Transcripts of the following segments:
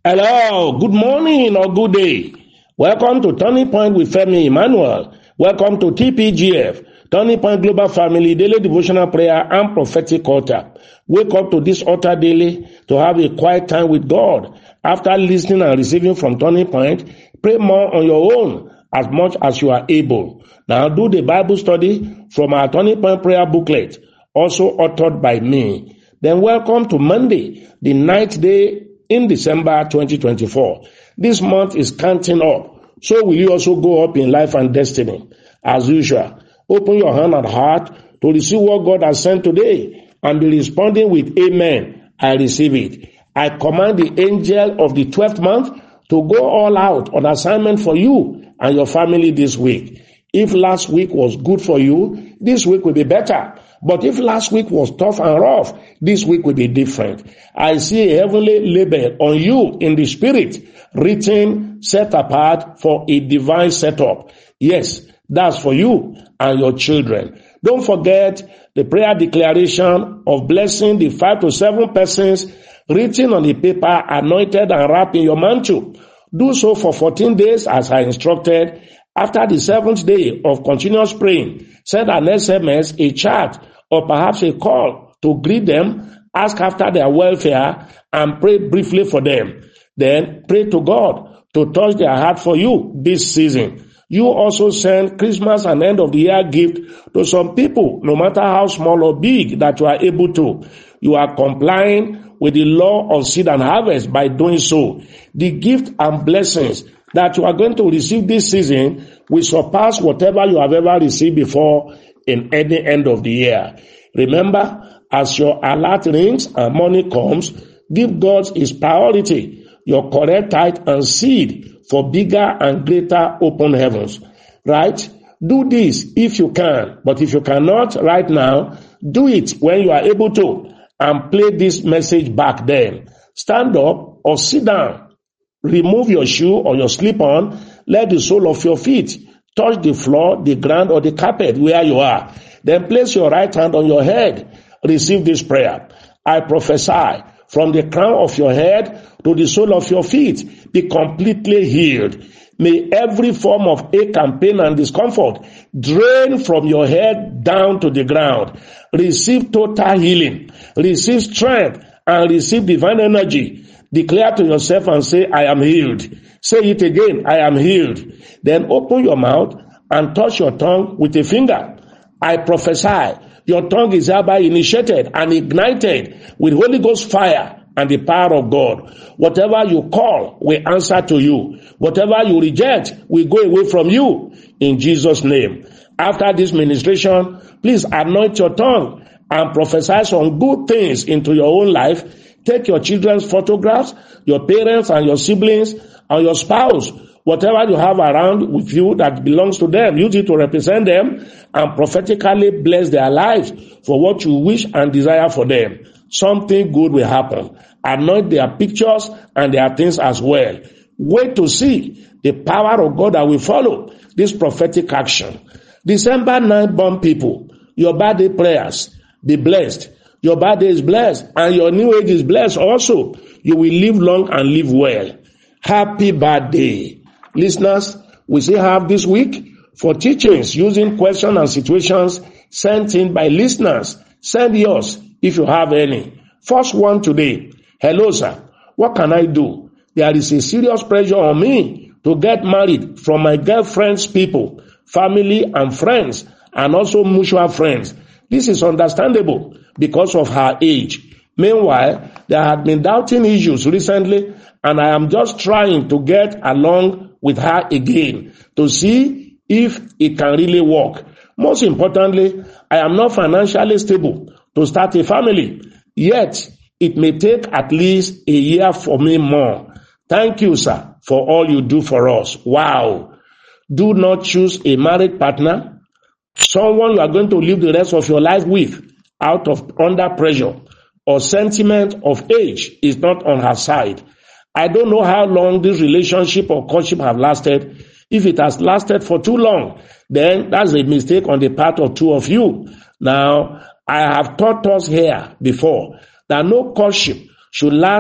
Hello, good morning or good day. Welcome to Turning Point with Femi Emmanuel. Welcome to TPGF, Turning Point Global Family Daily Devotional Prayer and Prophetic Altar. Wake up to this altar daily to have a quiet time with God. After listening and receiving from Turning Point, pray more on your own as much as you are able. Now do the Bible study from our Turning Point prayer booklet, also authored by me. Then welcome to Monday, the 9th day in December 2024. This month is counting up. So will you also go up in life and destiny? As usual, open your hand and heart to receive what God has sent today and be responding with amen. I receive it. I command the angel of the 12th month to go all out on assignment for you and your family this week. If last week was good for you, this week will be better. But if last week was tough and rough, this week will be different. I see a heavenly label on you in the spirit, written, set apart for a divine setup. Yes, that's for you and your children. Don't forget the prayer declaration of blessing the 5 to 7 persons written on the paper, anointed and wrapped in your mantle. Do so for 14 days as I instructed. After the 7th day of continuous praying, send an SMS, a chat, or perhaps a call to greet them, ask after their welfare, and pray briefly for them. Then pray to God to touch their heart for you this season. You also send Christmas and end of the year gift to some people, no matter how small or big that you are able to. You are complying with the law of seed and harvest by doing so. The gift and blessings that you are going to receive this season will surpass whatever you have ever received before in any end of the year. Remember, as your alert rings and money comes, give God his priority, your correct tithe and seed for bigger and greater open heavens. Right? Do this if you can, but if you cannot right now, do it when you are able to and play this message back then. Stand up or sit down. Remove your shoe or your slip-on. Let the sole of your feet touch the floor, the ground, or the carpet where you are. Then place your right hand on your head. Receive this prayer. I prophesy from the crown of your head to the sole of your feet, be completely healed. May every form of ache and pain and discomfort drain from your head down to the ground. Receive total healing. Receive strength and receive divine energy. Declare to yourself and say, I am healed. Say it again, I am healed. Then open your mouth and touch your tongue with a finger. I prophesy, your tongue is hereby initiated and ignited with Holy Ghost fire and the power of God. Whatever you call will answer to you. Whatever you reject will go away from you in Jesus' name. After this ministration, please anoint your tongue and prophesy some good things into your own life. Take your children's photographs, your parents and your siblings and your spouse, whatever you have around with you that belongs to them, use it to represent them and prophetically bless their lives for what you wish and desire for them. Something good will happen. Anoint their pictures and their things as well. Wait to see the power of God that will follow this prophetic action. December 9 born people, your birthday prayers, be blessed. Your birthday is blessed and your new age is blessed also. You will live long and live well. Happy birthday. Listeners, we still have this week for teachings using questions and situations sent in by listeners. Send yours if you have any. First one today. Hello, sir. What can I do? There is a serious pressure on me to get married from my girlfriend's people, family and friends, and also mutual friends. This is understandable because of her age. Meanwhile, there had been doubting issues recently, and I am just trying to get along with her again to see if it can really work. Most importantly, I am not financially stable to start a family, yet it may take at least a year for me more. Thank you, sir, for all you do for us. Wow. Do not choose a married partner, someone you are going to live the rest of your life with, out of under pressure or sentiment of age is not on her side. I don't know how long this relationship or courtship have lasted. If it has lasted for too long, then that's a mistake on the part of two of you. Now, I have taught us here before that no courtship should last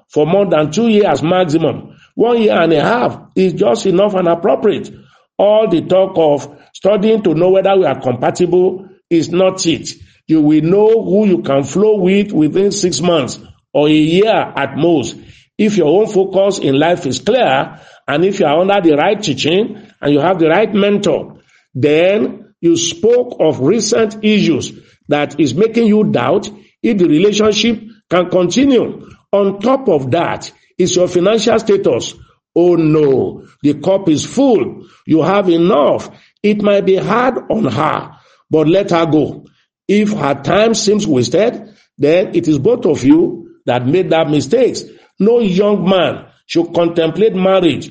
for more than 2 years maximum. 1 year and a half is just enough and appropriate. All the talk of studying to know whether we are compatible is not it. You will know who you can flow with within 6 months or a year at most. If your own focus in life is clear, and if you are under the right teaching and you have the right mentor, then you spoke of recent issues that is making you doubt if the relationship can continue. On top of that is your financial status. Oh no, the cup is full. You have enough. It might be hard on her, but let her go. If her time seems wasted, then it is both of you that made that mistakes. No young man should contemplate marriage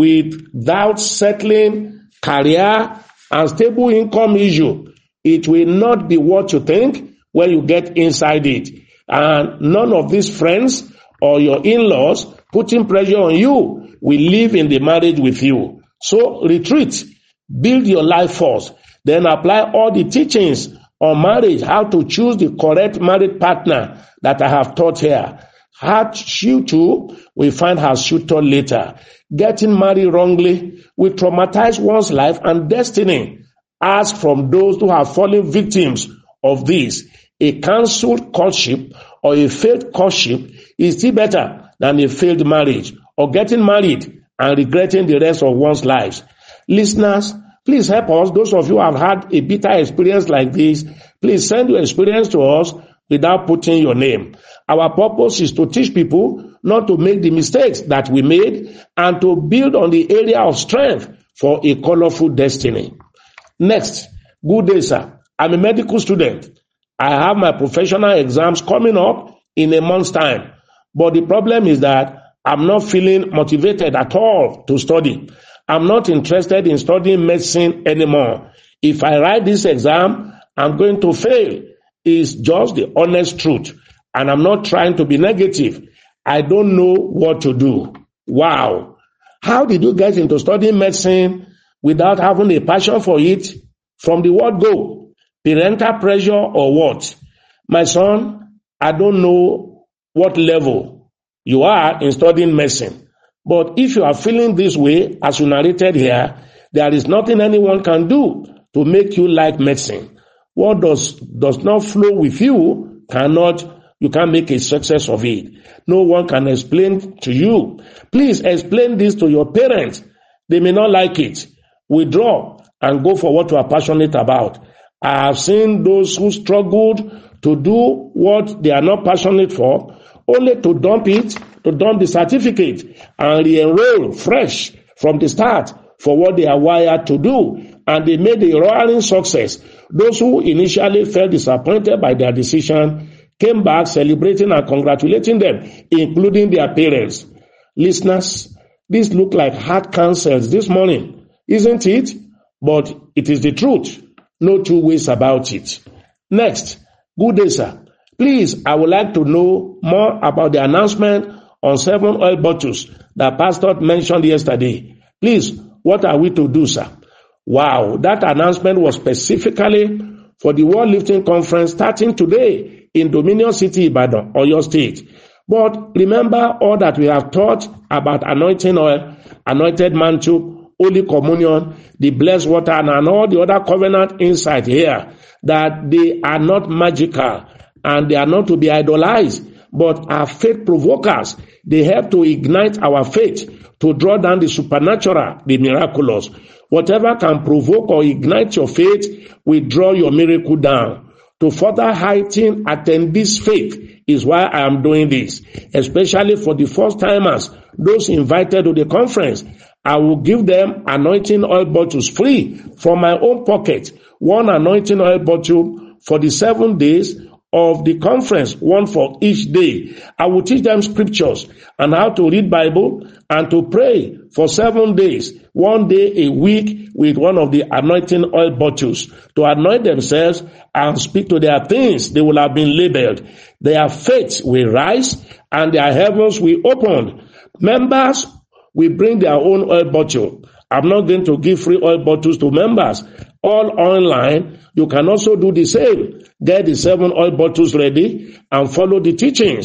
without settling career and stable income issue. It will not be what you think when you get inside it. And none of these friends or your in-laws putting pressure on you will live in the marriage with you. So retreat, build your life first, then apply all the teachings on marriage, how to choose the correct marriage partner that I have taught here. How you too will find her suitor later. Getting married wrongly will traumatize one's life and destiny. Ask from those who have fallen victims of this. A cancelled courtship or a failed courtship is still better than a failed marriage or getting married and regretting the rest of one's life. Listeners, please help us. Those of you who have had a bitter experience like this, please send your experience to us without putting your name. Our purpose is to teach people not to make the mistakes that we made and to build on the area of strength for a colorful destiny. Next, good day, sir. I'm a medical student. I have my professional exams coming up in a month's time. But the problem is that I'm not feeling motivated at all to study. I'm not interested in studying medicine anymore. If I write this exam, I'm going to fail. It's just the honest truth. And I'm not trying to be negative. I don't know what to do. Wow. How did you get into studying medicine without having a passion for it? From the word go, parental pressure or what? My son, I don't know what level you are in studying medicine. But if you are feeling this way, as you narrated here, there is nothing anyone can do to make you like medicine. What does not flow with you, you can't make a success of it. No one can explain to you. Please explain this to your parents. They may not like it. Withdraw and go for what you are passionate about. I have seen those who struggled to do what they are not passionate for, only to dump the certificate and re-enroll fresh from the start for what they are wired to do. And they made a roaring success. Those who initially felt disappointed by their decision came back celebrating and congratulating them, including their parents. Listeners, this looked like hard counsels this morning, isn't it? But it is the truth. No two ways about it. Next, good day, sir. Please, I would like to know more about the announcement on 7 oil bottles that Pastor mentioned yesterday. Please, what are we to do, sir? Wow, that announcement was specifically for the World Lifting Conference starting today in Dominion City, Ibadan, Oyo State. But remember all that we have taught about anointing oil, anointed mantle, Holy Communion, the blessed water, and all the other covenant insight here, that they are not magical and they are not to be idolized, but are faith provokers. They help to ignite our faith, to draw down the supernatural, the miraculous. Whatever can provoke or ignite your faith will draw your miracle down. To further heighten attendees' faith is why I am doing this, especially for the first timers, those invited to the conference. I will give them anointing oil bottles free from my own pocket. One anointing oil bottle for the 7 days of the conference, one for each day. I will teach them scriptures and how to read Bible and to pray for 7 days, 1 day a week with one of the anointing oil bottles to anoint themselves and speak to their things. They will have been labeled. Their faith will rise and their heavens will open. Members will bring their own oil bottle. I'm not going to give free oil bottles to members. All online, you can also do the same. Get the 7 oil bottles ready and follow the teachings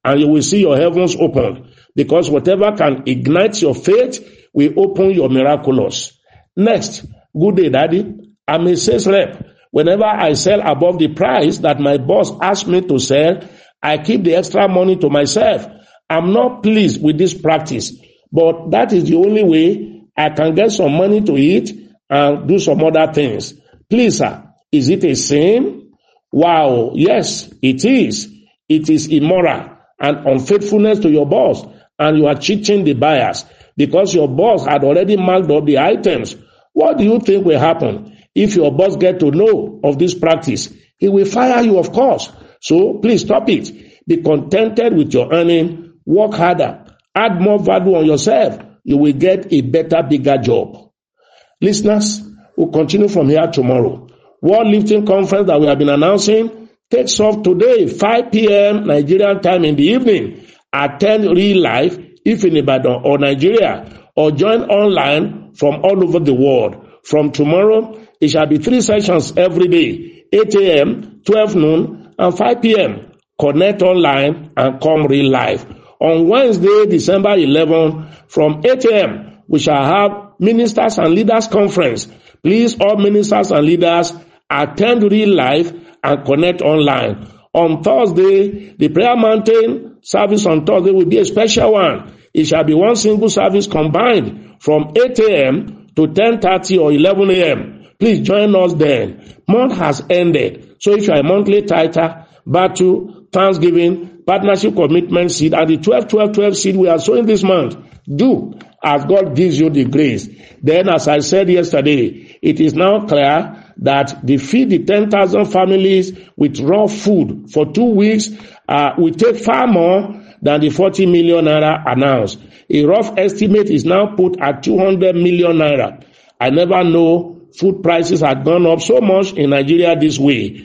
and you will see your heavens opened, because whatever can ignite your faith will open your miraculous. Next, good day, Daddy. I'm a sales rep. Whenever I sell above the price that my boss asked me to sell, I keep the extra money to myself. I'm not pleased with this practice, but that is the only way I can get some money to eat and do some other things. Please, sir, is it a sin? Wow, yes, it is. It is immoral and unfaithfulness to your boss, and you are cheating the buyers because your boss had already marked up the items. What do you think will happen if your boss gets to know of this practice? He will fire you, of course. So please stop it. Be contented with your earning. Work harder. Add more value on yourself. You will get a better, bigger job. Listeners, we'll continue from here tomorrow. World Lifting Conference that we have been announcing takes off today, 5 p.m. Nigerian time in the evening. Attend real life if in Ibadan or Nigeria, or join online from all over the world. From tomorrow, it shall be 3 sessions every day, 8 a.m., 12 noon, and 5 p.m. Connect online and come real life. On Wednesday, December 11, from 8 a.m., we shall have Ministers and Leaders Conference. Please, all ministers and leaders, attend real life and connect online. On Thursday, the Prayer Mountain service on Thursday will be a special one. It shall be one single service combined from 8 a.m. to 10:30 or 11 a.m. Please join us then. Month has ended. So if you are a monthly tither, battle, Thanksgiving, partnership commitment seed, and the 12-12-12 seed we are sowing this month, do as God gives you the grace. Then, as I said yesterday, it is now clear that the feed the 10,000 families with raw food for 2 weeks will take far more than the 40 million naira announced. A rough estimate is now put at 200 million naira. I never know food prices had gone up so much in Nigeria this way.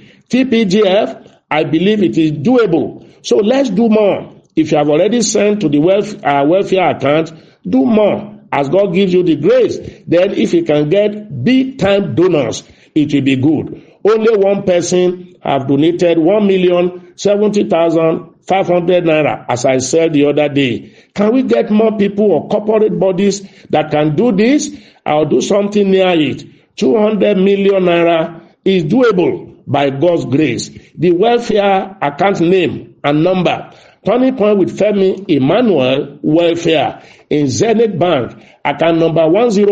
TPGF, I believe it is doable. So let's do more. If you have already sent to the welfare account, do more as God gives you the grace. Then if you can get big time donors, it will be good. Only one person have donated 1,070,500 naira, as I said the other day. Can we get more people or corporate bodies that can do this? I'll do something near it. 200 million naira is doable by God's grace. The welfare account name and number: Turning Point with Femi Emmanuel Welfare in Zenith Bank, account number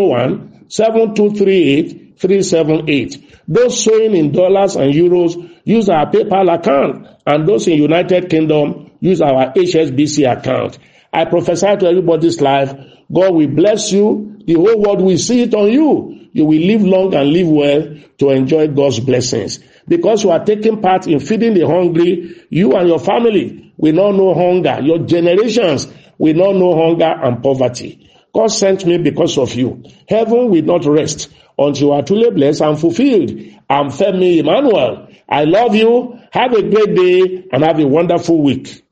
101-7238-378. Those sowing in dollars and euros use our PayPal account, and those in United Kingdom use our HSBC account. I prophesy to everybody's life, God will bless you. The whole world will see it on you. You will live long and live well to enjoy God's blessings. Because you are taking part in feeding the hungry, you and your family will not know hunger. Your generations will not know hunger and poverty. God sent me because of you. Heaven will not rest until you are truly blessed and fulfilled. I'm Femi Emmanuel. I love you. Have a great day and have a wonderful week.